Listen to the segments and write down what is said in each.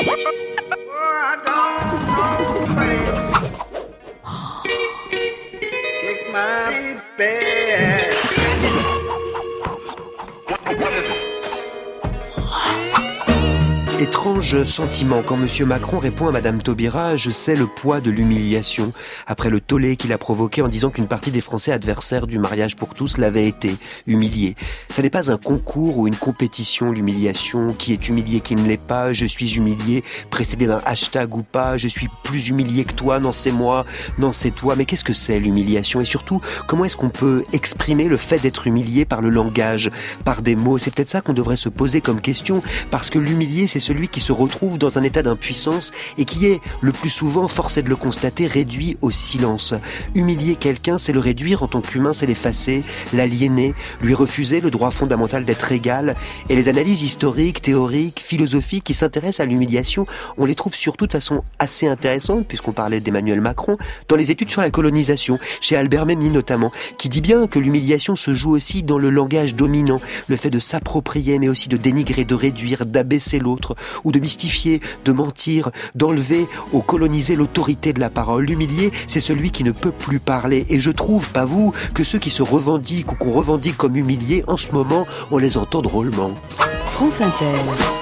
Étrange sentiment quand M. Macron répond à Mme Taubira « Je sais le poids de l'humiliation » après le tollé qu'il a provoqué en disant qu'une partie des Français adversaires du mariage pour tous l'avaient été, humiliés. Ça n'est pas un concours ou une compétition, l'humiliation, qui est humilié, qui ne l'est pas, je suis humilié, précédé d'un hashtag ou pas, je suis plus humilié que toi, non c'est moi, non c'est toi. Mais qu'est-ce que c'est l'humiliation ? Et surtout, comment est-ce qu'on peut exprimer le fait d'être humilié par le langage, par des mots ? C'est peut-être ça qu'on devrait se poser comme question, parce que l'humilié, c'est celui qui se retrouve dans un état d'impuissance et qui est, le plus souvent, force est de le constater, réduit au silence. Humilier quelqu'un, c'est le réduire en tant qu'humain, c'est l'effacer, l'aliéner, lui refuser le droit fondamental d'être égal. Et les analyses historiques, théoriques, philosophiques qui s'intéressent à l'humiliation, on les trouve surtout de façon assez intéressante, puisqu'on parlait d'Emmanuel Macron, dans les études sur la colonisation, chez Albert Memmi notamment, qui dit bien que l'humiliation se joue aussi dans le langage dominant, le fait de s'approprier, mais aussi de dénigrer, de réduire, d'abaisser l'autre, ou de mystifier, de mentir, d'enlever ou coloniser l'autorité de la parole. L'humilié, c'est celui qui ne peut plus parler. Et je trouve, pas vous, que ceux qui se revendiquent ou qu'on revendique comme humiliés, en ce moment, on les entend drôlement. France Inter.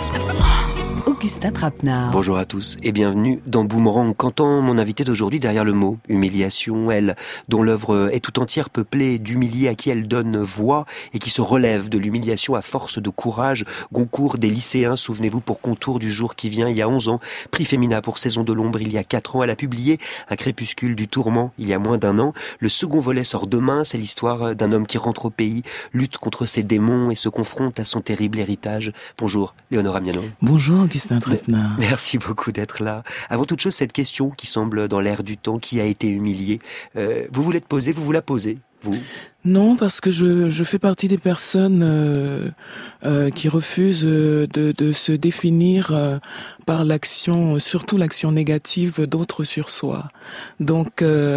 Augustin Trapenard. Bonjour à tous et bienvenue dans Boomerang. Qu'entend mon invité d'aujourd'hui derrière le mot humiliation, elle, dont l'œuvre est tout entière peuplée d'humiliés à qui elle donne voix et qui se relève de l'humiliation à force de courage. Goncourt des lycéens, souvenez-vous, pour Contour du jour qui vient il y a 11 ans. Prix Femina pour Saison de l'ombre il y a 4 ans. Elle a publié Un crépuscule du tourment il y a moins d'1 an. Le second volet sort demain. C'est l'histoire d'un homme qui rentre au pays, lutte contre ses démons et se confronte à son terrible héritage. Bonjour, Léonora Miano. Bonjour, Augustin Trapenard. Merci beaucoup d'être là. Avant toute chose, cette question qui semble dans l'air du temps, qui a été humilié, vous voulez te poser, vous la posez, vous ? Non, parce que je fais partie des personnes qui refusent de se définir par l'action, surtout l'action négative d'autres sur soi. Donc,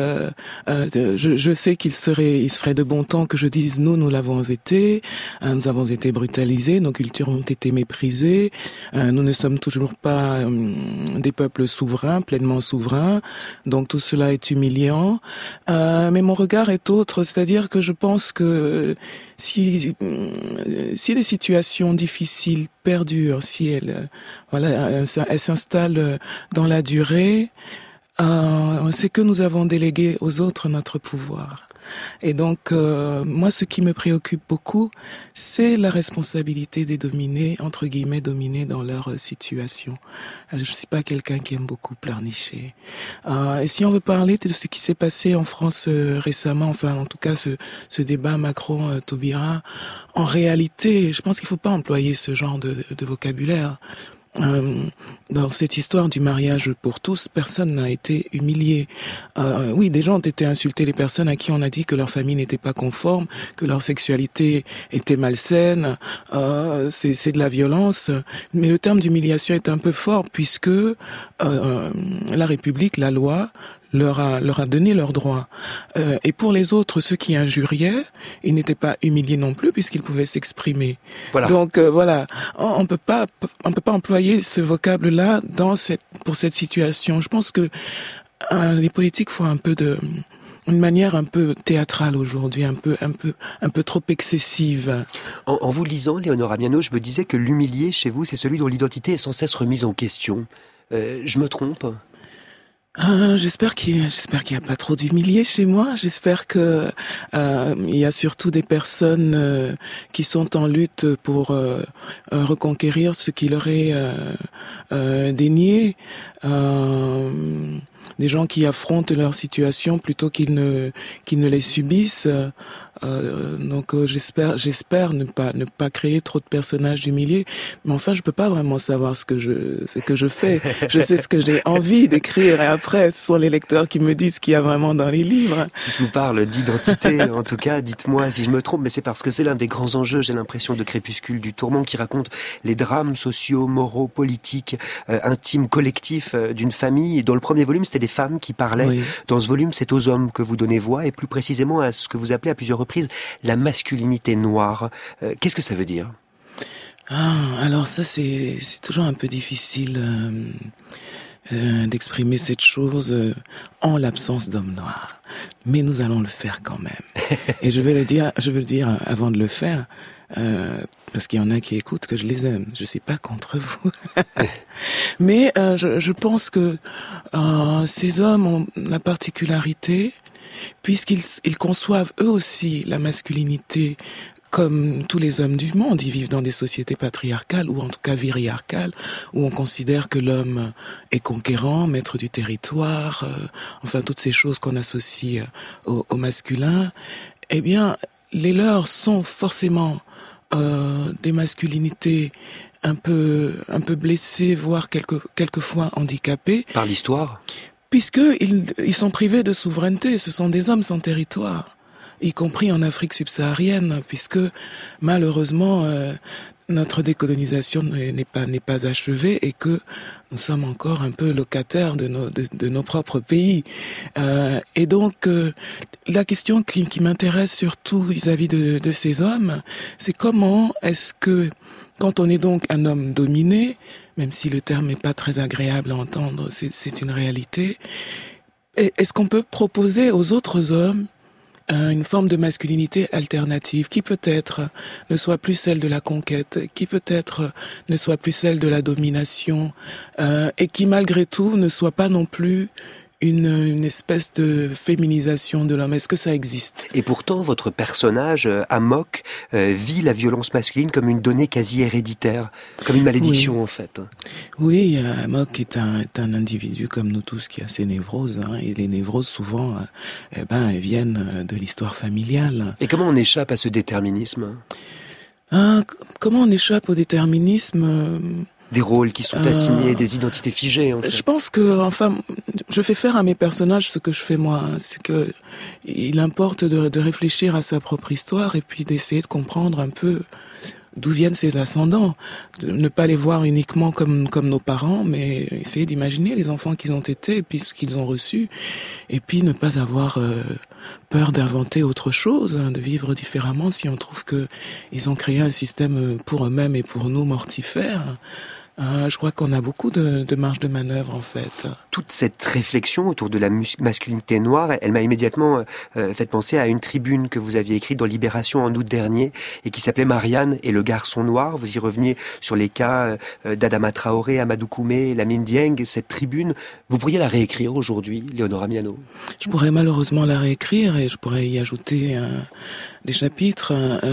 je sais il serait de bon temps que je dise nous l'avons été, nous avons été brutalisés, nos cultures ont été méprisées, nous ne sommes toujours pas des peuples souverains, pleinement souverains. Donc tout cela est humiliant. Mais mon regard est autre, c'est-à-dire que je pense que si les situations difficiles perdurent, si elles s'installent dans la durée, c'est que nous avons délégué aux autres notre pouvoir. Et donc, moi, ce qui me préoccupe beaucoup, c'est la responsabilité des dominés, entre guillemets, dominés dans leur situation. Je ne suis pas quelqu'un qui aime beaucoup pleurnicher. Et si on veut parler de ce qui s'est passé en France récemment, enfin, en tout cas, ce débat Macron-Taubira, en réalité, je pense qu'il ne faut pas employer ce genre de vocabulaire. Dans cette histoire du mariage pour tous, personne n'a été humilié. Oui, des gens ont été insultés, les personnes à qui on a dit que leur famille n'était pas conforme, que leur sexualité était malsaine, c'est de la violence. Mais le terme d'humiliation est un peu fort puisque la République, la loi, leur a donné leurs droits. Et pour les autres, ceux qui injuriaient, ils n'étaient pas humiliés non plus puisqu'ils pouvaient s'exprimer. Voilà. Donc voilà, on peut pas employer ce vocable-là pour cette situation. Je pense que les politiques font une manière un peu théâtrale aujourd'hui, un peu trop excessive. En vous lisant, Léonora Miano, je me disais que l'humilié chez vous, c'est celui dont l'identité est sans cesse remise en question. Je me trompe ? J'espère qu'il y a pas trop d'humiliés chez moi. J'espère que il y a surtout des personnes qui sont en lutte pour reconquérir ce qui leur est dénié. Des gens qui affrontent leur situation plutôt qu'ils ne les subissent. Donc j'espère ne pas créer trop de personnages humiliés. Mais enfin, je peux pas vraiment savoir ce que je fais. Je sais ce que j'ai envie d'écrire et après, ce sont les lecteurs qui me disent ce qu'il y a vraiment dans les livres. Si je vous parle d'identité, en tout cas, dites-moi si je me trompe, mais c'est parce que c'est l'un des grands enjeux, j'ai l'impression, de Crépuscule du tourment, qui raconte les drames sociaux, moraux, politiques, intimes, collectifs d'une famille. Et dans le premier volume, c'était des femmes qui parlaient. Oui. Dans ce volume, c'est aux hommes que vous donnez voix, et plus précisément à ce que vous appelez à plusieurs reprises la masculinité noire. Qu'est-ce que ça veut dire ? Alors ça c'est toujours un peu difficile d'exprimer cette chose en l'absence d'hommes noirs. Mais nous allons le faire quand même. Et je veux le dire avant de le faire, parce qu'il y en a qui écoutent que je les aime. Je suis pas contre vous. Mais je pense que ces hommes ont la particularité, puisqu'ils conçoivent eux aussi la masculinité comme tous les hommes du monde. Ils vivent dans des sociétés patriarcales, ou en tout cas viriarcales, où on considère que l'homme est conquérant, maître du territoire, enfin toutes ces choses qu'on associe au masculin. Eh bien, les leurs sont forcément des masculinités un peu blessées, voire quelquefois handicapées. Par l'histoire ? Puisqu'ils sont privés de souveraineté. Ce sont des hommes sans territoire, y compris en Afrique subsaharienne, puisque malheureusement notre décolonisation n'est pas achevée et que nous sommes encore un peu locataires de nos propres pays. Et donc la question qui m'intéresse surtout vis-à-vis de ces hommes, c'est comment est-ce que, quand on est donc un homme dominé, même si le terme n'est pas très agréable à entendre, c'est une réalité, est-ce qu'on peut proposer aux autres hommes une forme de masculinité alternative qui peut-être ne soit plus celle de la conquête, qui peut-être ne soit plus celle de la domination, et qui malgré tout ne soit pas non plus une espèce de féminisation de l'homme. Est-ce que ça existe ? Et pourtant, votre personnage, Amok, vit la violence masculine comme une donnée quasi héréditaire, comme une malédiction, oui. En fait. Oui, Amok est un individu comme nous tous qui a ses névroses, et les névroses souvent, elles viennent de l'histoire familiale. Et comment on échappe à ce déterminisme ? Comment on échappe au déterminisme ? Des rôles qui sont assignés, des identités figées, en fait. Je pense que, je fais faire à mes personnages ce que je fais moi. C'est que il importe de réfléchir à sa propre histoire et puis d'essayer de comprendre un peu d'où viennent ses ascendants. De ne pas les voir uniquement comme nos parents, mais essayer d'imaginer les enfants qu'ils ont été et puis ce qu'ils ont reçu. Et puis ne pas avoir peur d'inventer autre chose, de vivre différemment si on trouve que ils ont créé un système pour eux-mêmes et pour nous mortifère. Je crois qu'on a beaucoup de marge de manœuvre, en fait. Toute cette réflexion autour de la masculinité noire, elle m'a immédiatement fait penser à une tribune que vous aviez écrite dans Libération en août dernier et qui s'appelait Marianne et le garçon noir. Vous y reveniez sur les cas d'Adama Traoré, Amadou Koumé, Lamine Dieng. Cette tribune, vous pourriez la réécrire aujourd'hui, Léonora Miano ? Je pourrais malheureusement la réécrire et je pourrais y ajouter des chapitres.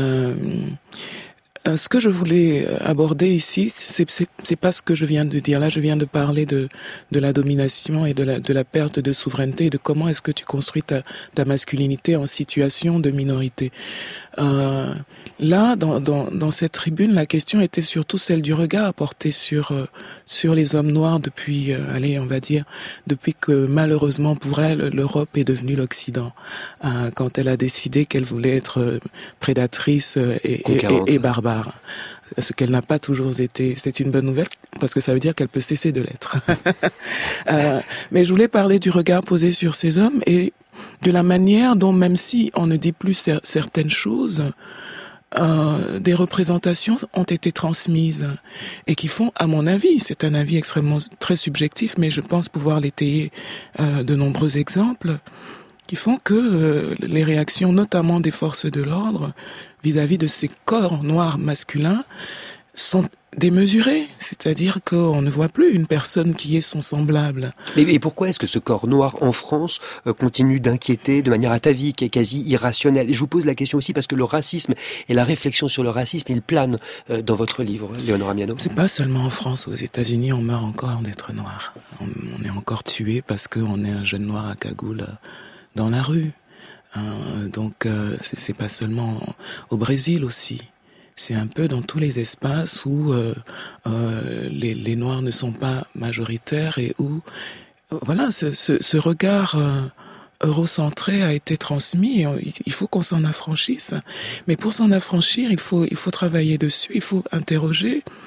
Ce que je voulais aborder ici, c'est pas ce que je viens de dire. Là, je viens de parler de la domination et de la perte de souveraineté et de comment est-ce que tu construis ta masculinité en situation de minorité. Là, dans cette tribune, la question était surtout celle du regard porté sur les hommes noirs depuis, on va dire, depuis que malheureusement pour elle, l'Europe est devenue l'Occident. Quand elle a décidé qu'elle voulait être prédatrice et barbare. Ce qu'elle n'a pas toujours été. C'est une bonne nouvelle parce que ça veut dire qu'elle peut cesser de l'être. Mais je voulais parler du regard posé sur ces hommes et de la manière dont, même si on ne dit plus certaines choses, des représentations ont été transmises et qui font, à mon avis, c'est un avis extrêmement très subjectif, mais je pense pouvoir l'étayer de nombreux exemples, qui font que les réactions, notamment des forces de l'ordre, vis-à-vis de ces corps noirs masculins, sont démesurées. C'est-à-dire qu'on ne voit plus une personne qui est son semblable. Mais pourquoi est-ce que ce corps noir en France continue d'inquiéter de manière atavique et quasi irrationnelle ? Et je vous pose la question aussi parce que le racisme et la réflexion sur le racisme, il plane dans votre livre, Léonora Miano. C'est pas seulement en France. Aux États-Unis, on meurt encore d'être noir. On est encore tué parce qu'on est un jeune noir à cagoule dans la rue. Donc c'est pas seulement au Brésil aussi. C'est un peu dans tous les espaces où les Noirs ne sont pas majoritaires et où voilà ce regard eurocentré a été transmis. Il faut qu'on s'en affranchisse. Mais pour s'en affranchir, il faut travailler dessus. Il faut interroger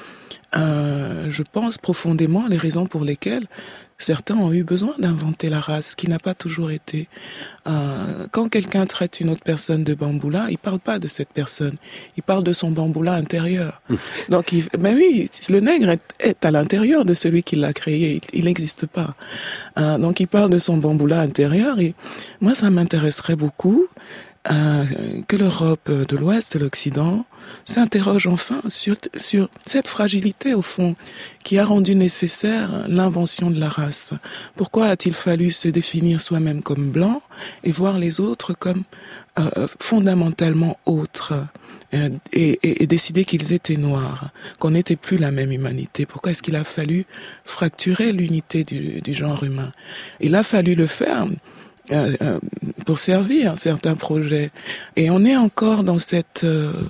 je pense profondément les raisons pour lesquelles certains ont eu besoin d'inventer la race, qui n'a pas toujours été. Quand quelqu'un traite une autre personne de bamboula, il parle pas de cette personne, il parle de son bamboula intérieur. Donc, mais oui, le nègre est à l'intérieur de celui qui l'a créé, il n'existe pas. Donc, il parle de son bamboula intérieur, et moi, ça m'intéresserait beaucoup que l'Europe de l'Ouest et l'Occident s'interroge enfin sur cette fragilité, au fond, qui a rendu nécessaire l'invention de la race. Pourquoi a-t-il fallu se définir soi-même comme blanc et voir les autres comme fondamentalement autres et décider qu'ils étaient noirs, qu'on n'était plus la même humanité? Pourquoi est-ce qu'il a fallu fracturer l'unité du genre humain? Il a fallu le faire pour servir certains projets. Et on est encore dans cette,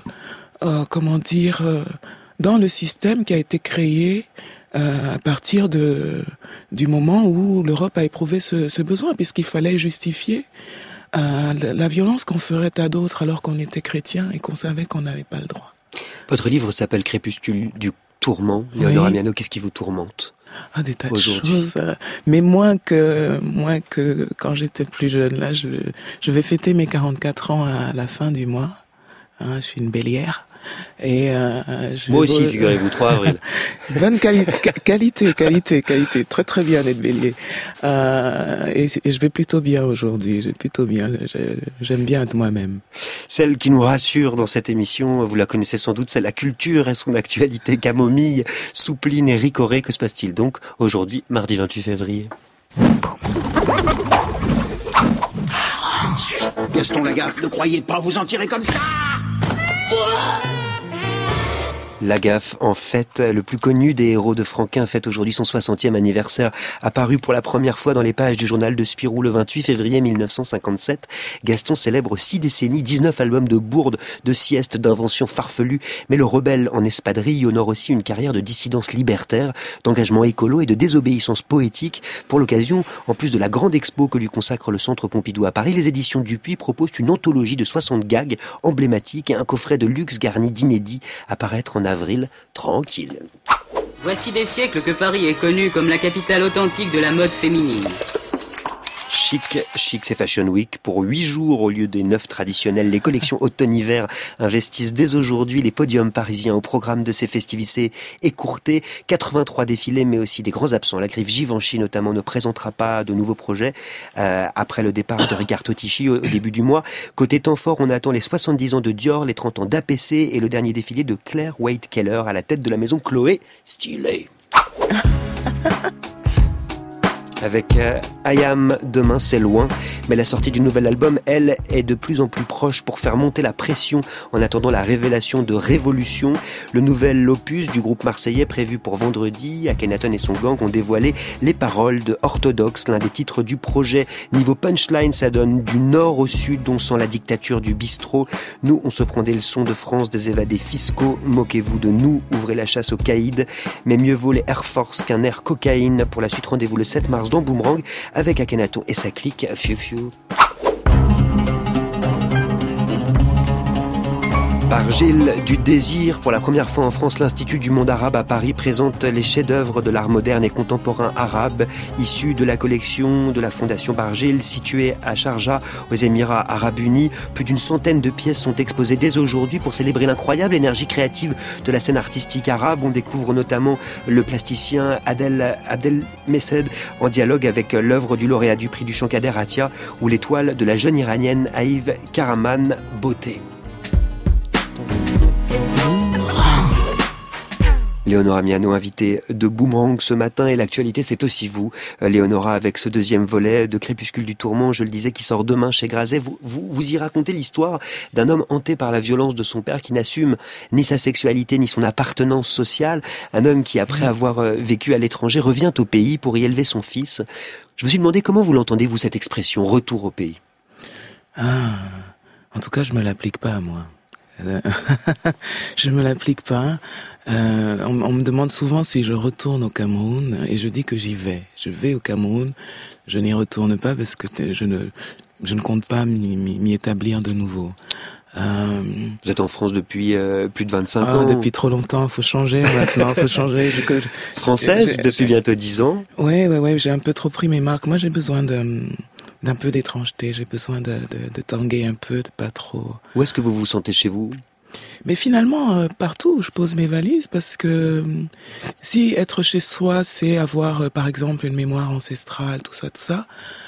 dans le système qui a été créé à partir du moment où l'Europe a éprouvé ce besoin, puisqu'il fallait justifier la violence qu'on ferait à d'autres alors qu'on était chrétien et qu'on savait qu'on n'avait pas le droit. Votre livre s'appelle Crépuscule du tourment. Léonora Miano, qu'est-ce qui vous tourmente? Des tas de choses, mais moins que quand j'étais plus jeune. Là, je vais fêter mes 44 ans à la fin du mois. Je suis une bélière. Et moi aussi, figurez-vous, 3 avril. Bonne qualité, très très bien d'être bélier. Et je vais plutôt bien aujourd'hui, j'aime bien être moi-même. Celle qui nous rassure dans cette émission, vous la connaissez sans doute, c'est la culture et son actualité. Camomille, soupline et ricoré, que se passe-t-il donc aujourd'hui, mardi 28 février? Gaston Lagaffe, ne croyez pas vous en tirer comme ça. Lagaffe, en fait, le plus connu des héros de Franquin, fête aujourd'hui son 60e anniversaire, apparu pour la première fois dans les pages du journal de Spirou le 28 février 1957. Gaston célèbre 6 décennies, 19 albums de bourdes, de siestes, d'inventions farfelues, mais le rebelle en espadrille honore aussi une carrière de dissidence libertaire, d'engagement écolo et de désobéissance poétique. Pour l'occasion, en plus de la grande expo que lui consacre le Centre Pompidou à Paris, les éditions Dupuis proposent une anthologie de 60 gags emblématiques et un coffret de luxe garni d'inédits à paraître en avril, tranquille. Voici des siècles que Paris est connu comme la capitale authentique de la mode féminine. Chic, c'est Fashion Week. Pour 8 jours au lieu des 9 traditionnels, les collections automne-hiver investissent dès aujourd'hui les podiums parisiens au programme de ces festivités écourtées. 83 défilés, mais aussi des grands absents. La griffe Givenchy, notamment, ne présentera pas de nouveaux projets après le départ de Riccardo Tisci au début du mois. Côté temps fort, on attend les 70 ans de Dior, les 30 ans d'APC et le dernier défilé de Claire Wade Keller à la tête de la maison Chloé. Stylé. Avec I Am, demain c'est loin, mais la sortie du nouvel album, elle, est de plus en plus proche pour faire monter la pression en attendant la révélation de Révolution. Le nouvel opus du groupe marseillais prévu pour vendredi, Akhenaton et son gang ont dévoilé les paroles de Orthodoxe, l'un des titres du projet. Niveau punchline, ça donne du nord au sud, on sent la dictature du bistrot. Nous, on se prend des leçons de France, des évadés fiscaux. Moquez-vous de nous, ouvrez la chasse aux caïds. Mais mieux vaut les Air Force qu'un air cocaïne. Pour la suite, rendez-vous le 7 mars dans Boomerang avec Akhenaton et sa clique. Fiu fiu. Par Gilles du Désir, pour la première fois en France, l'Institut du monde arabe à Paris présente les chefs-d'œuvre de l'art moderne et contemporain arabe, issus de la collection de la Fondation Bargil, située à Sharjah, aux Émirats Arabes Unis. Plus d'une centaine de pièces sont exposées dès aujourd'hui pour célébrer l'incroyable énergie créative de la scène artistique arabe. On découvre notamment le plasticien Abdel Messed en dialogue avec l'œuvre du lauréat du prix du chant Kader Atia ou l'étoile de la jeune iranienne Aïv Karaman, Beauté. Léonora Miano, invitée de Boomerang ce matin, et l'actualité c'est aussi vous, Léonora, avec ce deuxième volet de Crépuscule du tourment, je le disais, qui sort demain chez Grazet. Vous y racontez l'histoire d'un homme hanté par la violence de son père, qui n'assume ni sa sexualité ni son appartenance sociale, un homme qui, après avoir vécu à l'étranger, revient au pays pour y élever son fils. Je me suis demandé comment vous l'entendez, vous, cette expression, retour au pays. En tout cas, je me l'applique pas à moi. Je me l'applique pas. On me demande souvent si je retourne au Cameroun et je dis que j'y vais. Je vais au Cameroun, je n'y retourne pas parce que je ne compte pas m'y établir de nouveau. Vous êtes en France depuis plus de 25 ans. Depuis trop longtemps, faut changer maintenant, faut changer. Française depuis bientôt 10 ans. Ouais, j'ai un peu trop pris mes marques. Moi, j'ai besoin d'un peu d'étrangeté, j'ai besoin de tanguer un peu, de pas trop... Où est-ce que vous vous sentez chez vous ? Mais finalement, partout où je pose mes valises, parce que si être chez soi, c'est avoir, par exemple, une mémoire ancestrale, tout ça,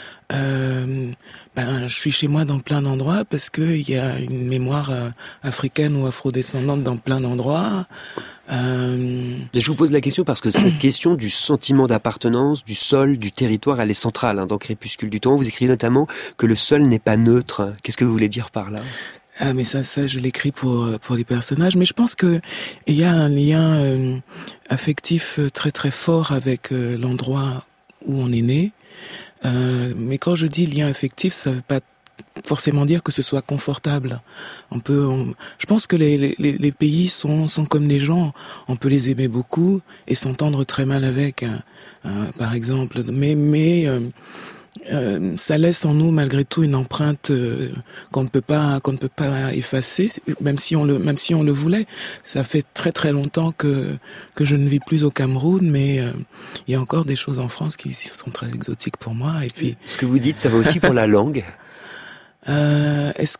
je suis chez moi dans plein d'endroits parce que il y a une mémoire africaine ou afrodescendante dans plein d'endroits. Je vous pose la question parce que cette question du sentiment d'appartenance, du sol, du territoire, elle est centrale dans Crépuscule du temps. Vous écrivez notamment que le sol n'est pas neutre. Qu'est-ce que vous voulez dire par là ? Ah, mais ça, je l'écris pour les personnages. Mais je pense que il y a un lien affectif très très fort avec l'endroit où on est né. Mais quand je dis lien affectif, ça veut pas forcément dire que ce soit confortable. Je pense que les pays sont comme les gens. On peut les aimer beaucoup et s'entendre très mal avec, par exemple. Mais ça laisse en nous malgré tout une empreinte qu'on ne peut pas effacer, même si on le voulait. Ça fait très très longtemps que je ne vis plus au Cameroun, mais il y a encore des choses en France qui sont très exotiques pour moi. Et puis ce que vous dites, ça va aussi pour la langue. Est-ce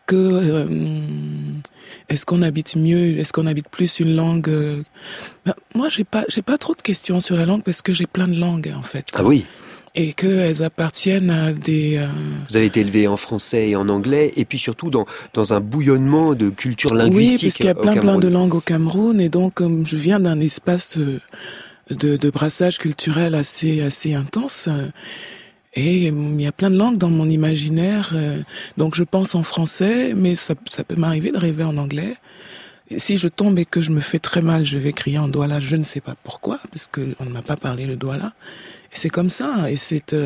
qu'on habite mieux, est-ce qu'on habite plus une langue moi j'ai pas trop de questions sur la langue parce que j'ai plein de langues en fait. Ah oui. Et qu'elles appartiennent à des... Vous avez été élevé en français et en anglais, et puis surtout dans un bouillonnement de culture linguistique. Oui, parce qu'il y a plein de langues au Cameroun, et donc je viens d'un espace de brassage culturel assez intense, et il y a plein de langues dans mon imaginaire, donc je pense en français, mais ça peut m'arriver de rêver en anglais. Si je tombe et que je me fais très mal, je vais crier en douala, je ne sais pas pourquoi, parce que on ne m'a pas parlé le douala. Et c'est comme ça, et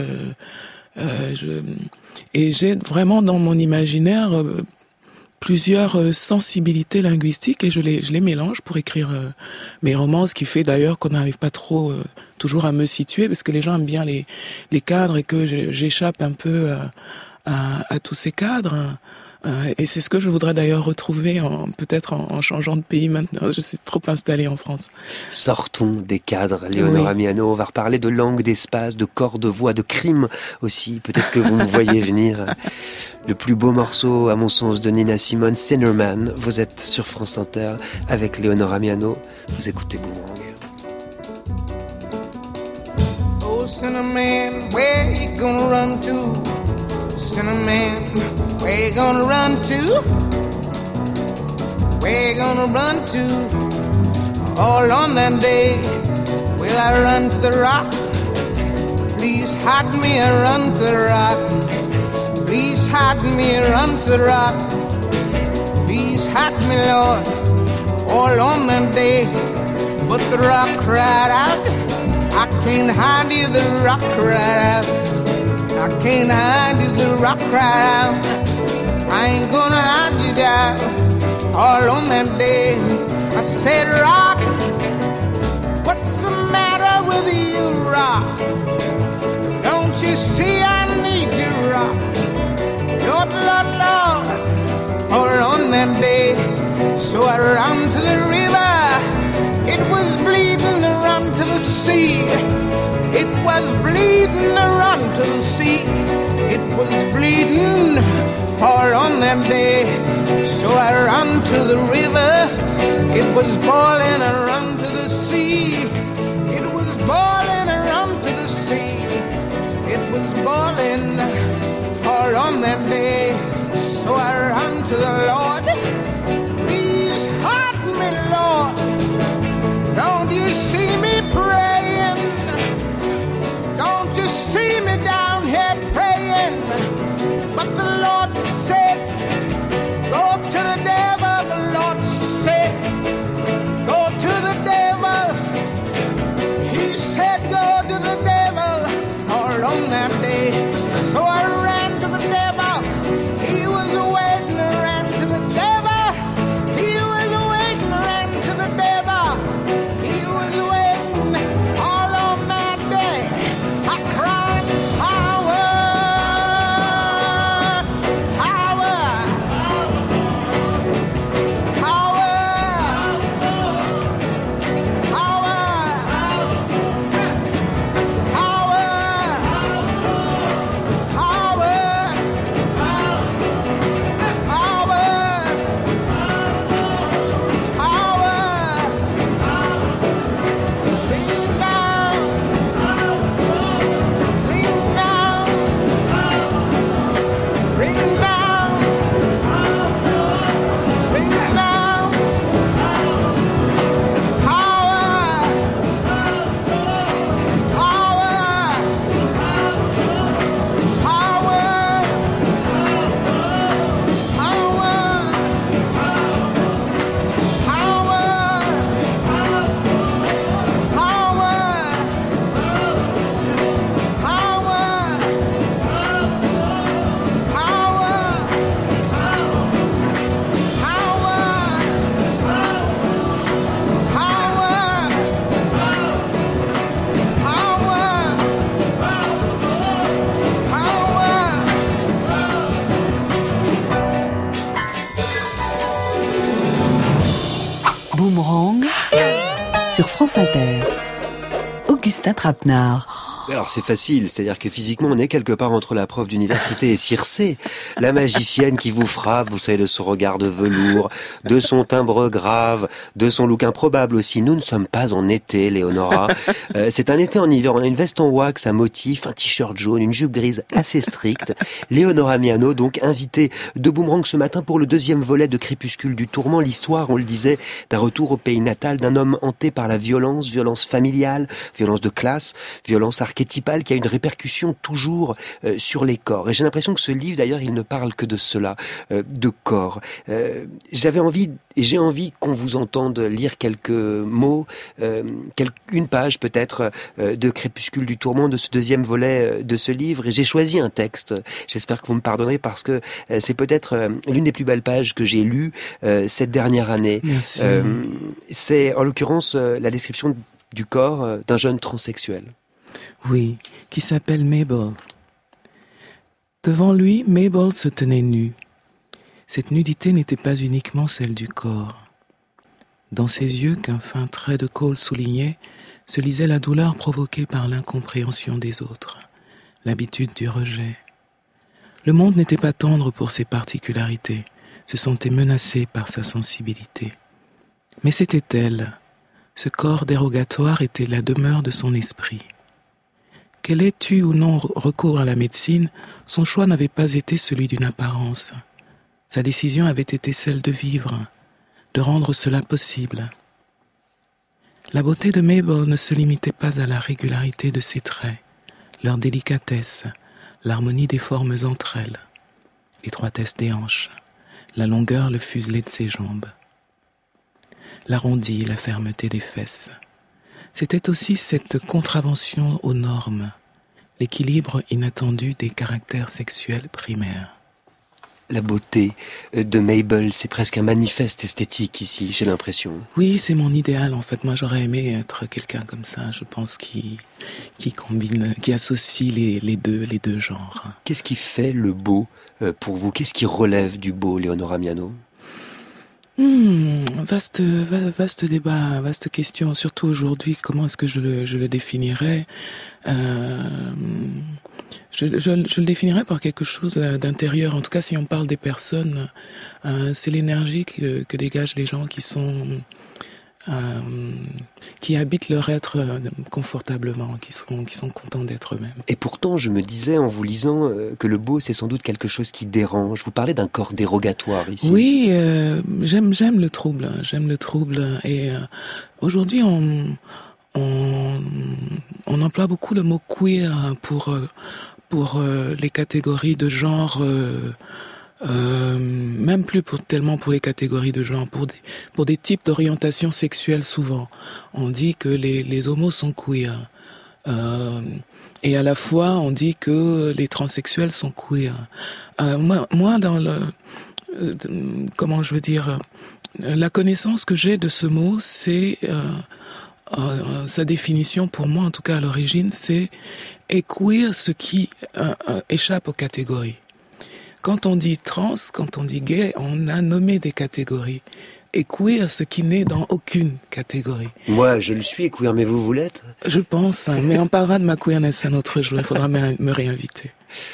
et j'ai vraiment dans mon imaginaire plusieurs sensibilités linguistiques et je les mélange pour écrire mes romans, ce qui fait d'ailleurs qu'on n'arrive pas trop toujours à me situer parce que les gens aiment bien les cadres et que j'échappe un peu à tous ces cadres. Et c'est ce que je voudrais d'ailleurs retrouver peut-être en changeant de pays maintenant. Je suis trop installée en France. Sortons des cadres, Léonora Miano. On va reparler de langue, d'espace, de corps, de voix, de crime aussi. Peut-être que vous me voyez venir. Le plus beau morceau, à mon sens, de Nina Simone, Sinnerman. Vous êtes sur France Inter avec Léonora Miano. Vous écoutez Boomerang. Oh, Sinnerman, where you gonna run to? Sinnerman, where you gonna run to? Where you gonna run to? All on that day, will I run to the rock? Please hide me and run to the rock. Please hide me and run to the rock. Please hide me, Lord, all on that day. But the rock cried out, I can't hide you, the rock cried out. I can't hide you, the rock cried out. I ain't gonna hide you down. All on that day, I said, rock, what's the matter with you, rock? Don't you see I need you, rock? Lord, Lord, Lord. All on that day, so I ran to the river. It was bleeding to run to the sea. It was bleeding to run to the sea. It was bleeding all on that day. So I ran to the river. It was boiling and run to the sea. It was boiling and run to the sea. It was boiling all on that day. So I ran to the Lord. Please help me, Lord. Don't you see me praying? Don't you see me down here praying? But the Lord said, go to the devil. The Lord said, go to the devil. sur France Inter. Augustin Trapenard. Alors c'est facile, c'est-à-dire que physiquement on est quelque part entre la prof d'université et Circé, la magicienne qui vous frappe, vous savez, de son regard de velours, de son timbre grave, de son look improbable aussi. Nous ne sommes pas en été, Léonora. C'est un été en hiver, on a une veste en wax à motif, un t-shirt jaune, une jupe grise assez stricte. Léonora Miano, donc invitée de Boomerang ce matin pour le deuxième volet de Crépuscule du Tourment, l'histoire, on le disait, d'un retour au pays natal d'un homme hanté par la violence familiale, violence de classe, violence archétypale qui a une répercussion toujours sur les corps. Et j'ai l'impression que ce livre, d'ailleurs, il ne parle que de cela, de corps. J'ai envie qu'on vous entende lire quelques mots, une page peut-être de Crépuscule du Tourment, de ce deuxième volet de ce livre. Et j'ai choisi un texte. J'espère que vous me pardonnerez parce que c'est peut-être l'une des plus belles pages que j'ai lues cette dernière année. Merci. C'est en l'occurrence la description du corps d'un jeune transsexuel. Oui, qui s'appelle Mabel. Devant lui, Mabel se tenait nue. Cette nudité n'était pas uniquement celle du corps. Dans ses yeux, qu'un fin trait de colle soulignait, se lisait la douleur provoquée par l'incompréhension des autres, l'habitude du rejet. Le monde n'était pas tendre pour ses particularités, se sentait menacé par sa sensibilité. Mais c'était elle. Ce corps dérogatoire était la demeure de son esprit. Qu'elle ait eu ou non recours à la médecine, son choix n'avait pas été celui d'une apparence. Sa décision avait été celle de vivre, de rendre cela possible. La beauté de Mabel ne se limitait pas à la régularité de ses traits, leur délicatesse, l'harmonie des formes entre elles, l'étroitesse des hanches, la longueur, le fuselé de ses jambes, l'arrondi, la fermeté des fesses. C'était aussi cette contravention aux normes, l'équilibre inattendu des caractères sexuels primaires. La beauté de Mabel, c'est presque un manifeste esthétique ici, j'ai l'impression. Oui, c'est mon idéal en fait. Moi, j'aurais aimé être quelqu'un comme ça, je pense, qui combine, qui associe les deux genres. Qu'est-ce qui fait le beau pour vous ? Qu'est-ce qui relève du beau, Léonora Miano ? Vaste débat, vaste question, surtout aujourd'hui, comment est-ce que je le définirais je le définirais par quelque chose d'intérieur. En tout cas, si on parle des personnes, c'est l'énergie que dégagent les gens qui habitent leur être confortablement, qui sont contents d'être eux-mêmes. Et pourtant, je me disais en vous lisant que le beau, c'est sans doute quelque chose qui dérange. Vous parlez d'un corps dérogatoire ici. Oui, j'aime le trouble. Et aujourd'hui, on emploie beaucoup le mot queer pour les catégories de genre. Même plus tellement pour les catégories de genre, pour des types d'orientation sexuelle souvent. On dit que les homos sont queer. Et à la fois, on dit que les transsexuels sont queer. Moi, dans la connaissance que j'ai de ce mot, c'est sa définition pour moi, en tout cas à l'origine, c'est queer ce qui échappe aux catégories. Quand on dit trans, quand on dit gay, on a nommé des catégories. Et queer, ce qui n'est dans aucune catégorie. Moi, je le suis queer, mais vous l'êtes ? Je pense, mais on parlera de ma queerness un autre jour. Il faudra me réinviter.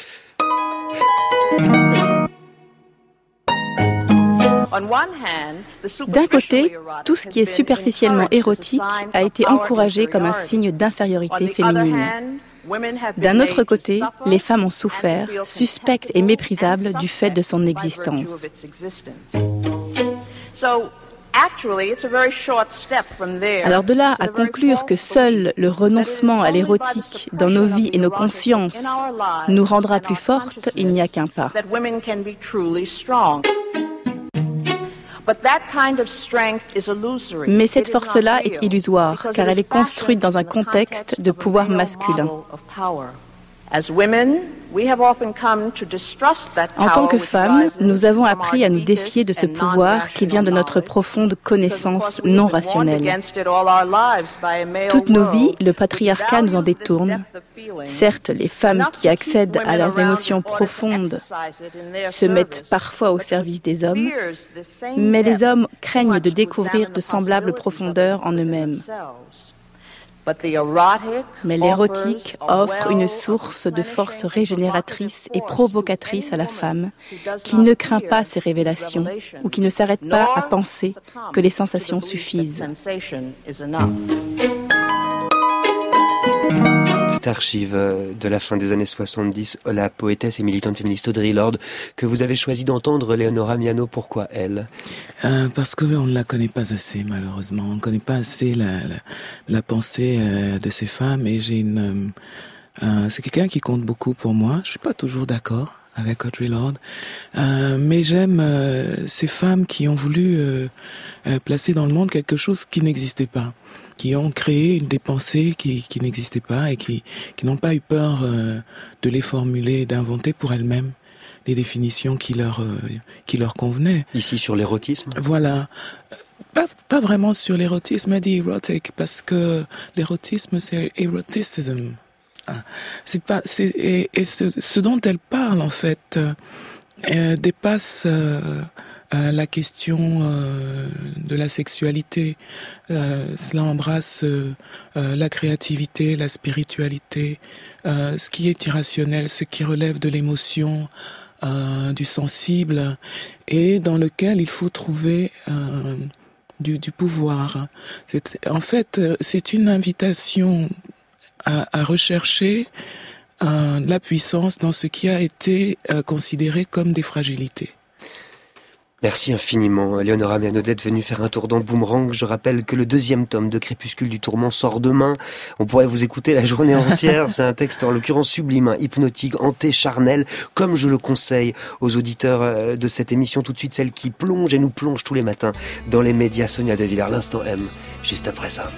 D'un côté, tout ce qui est superficiellement érotique a été encouragé comme un signe d'infériorité féminine. D'un autre côté, les femmes ont souffert, suspectes et méprisables du fait de son existence. Alors de là à conclure que seul le renoncement à l'érotique dans nos vies et nos consciences nous rendra plus fortes, il n'y a qu'un pas. Mais cette force-là est illusoire, car elle est construite dans un contexte de pouvoir masculin. En tant que femmes, nous avons appris à nous défier de ce pouvoir qui vient de notre profonde connaissance non rationnelle. Toutes nos vies, le patriarcat nous en détourne. Certes, les femmes qui accèdent à leurs émotions profondes se mettent parfois au service des hommes, mais les hommes craignent de découvrir de semblables profondeurs en eux-mêmes. Mais l'érotique offre une source de force régénératrice et provocatrice à la femme qui ne craint pas ces révélations ou qui ne s'arrête pas à penser que les sensations suffisent. Cette archive de la fin des années 70, la poétesse et militante féministe Audre Lorde, que vous avez choisi d'entendre, Leonora Miano, pourquoi elle ? Parce qu'on ne la connaît pas assez, malheureusement. On ne connaît pas assez la pensée de ces femmes, et c'est quelqu'un qui compte beaucoup pour moi. Je ne suis pas toujours d'accord avec Audre Lorde, mais j'aime ces femmes qui ont voulu placer dans le monde quelque chose qui n'existait pas, qui ont créé des pensées qui n'existaient pas et qui n'ont pas eu peur de les formuler, d'inventer pour elles-mêmes des définitions qui leur convenaient. Ici sur l'érotisme ? Voilà. Pas vraiment sur l'érotisme, elle dit erotic, parce que l'érotisme c'est eroticism. Ce dont elle parle en fait dépasse la question de la sexualité. Cela embrasse la créativité, la spiritualité, ce qui est irrationnel, ce qui relève de l'émotion, du sensible, et dans lequel il faut trouver du pouvoir. C'est une invitation à rechercher la puissance dans ce qui a été considéré comme des fragilités. Merci infiniment, Leonora Miano, d'être venue faire un tour dans Boomerang. Je rappelle que le 2e tome de Crépuscule du Tourment sort demain. On pourrait vous écouter la journée entière. C'est un texte, en l'occurrence, sublime, hypnotique, hanté, charnel, comme je le conseille aux auditeurs de cette émission. Tout de suite, celle qui plonge et nous plonge tous les matins dans les médias. Sonia De Villers, l'instant M, juste après ça.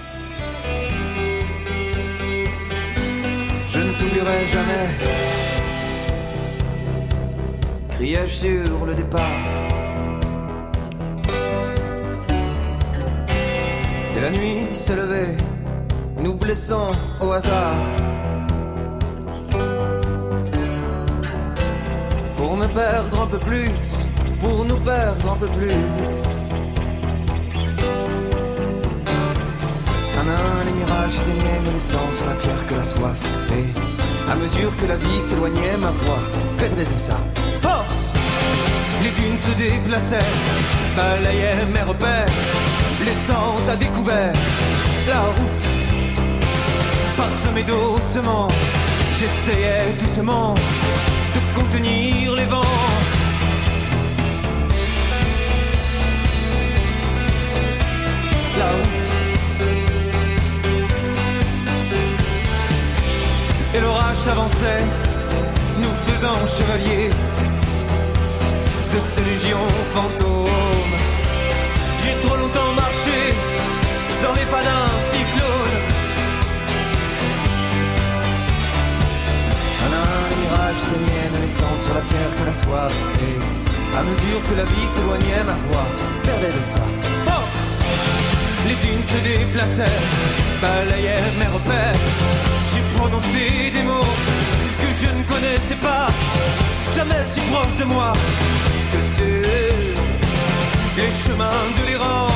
Je ne t'oublierai jamais, criais-je sur le départ. Et la nuit s'est levée, nous blessant au hasard. Pour me perdre un peu plus, pour nous perdre un peu plus. Les mirages éteignaient, ne laissant sur la pierre que la soif. Et à mesure que la vie s'éloignait, ma voix perdait de sa force. Les dunes se déplaçaient, balayaient mes repères, laissant à découvert la route. Parsemée d'ossements, j'essayais doucement de contenir les vents. La route. Et l'orage s'avançait, nous faisant chevaliers de ces légions fantômes. J'ai trop longtemps marché dans les pas d'un cyclone. Les mirages éteignaient, ne laissant sur la pierre que la soif. Et à mesure que la vie s'éloignait, ma voix perdait de sa force. Les dunes se déplaçaient, balayaient mes repères. J'ai prononcé des mots que je ne connaissais pas, jamais si proche de moi que sur les chemins de l'errance.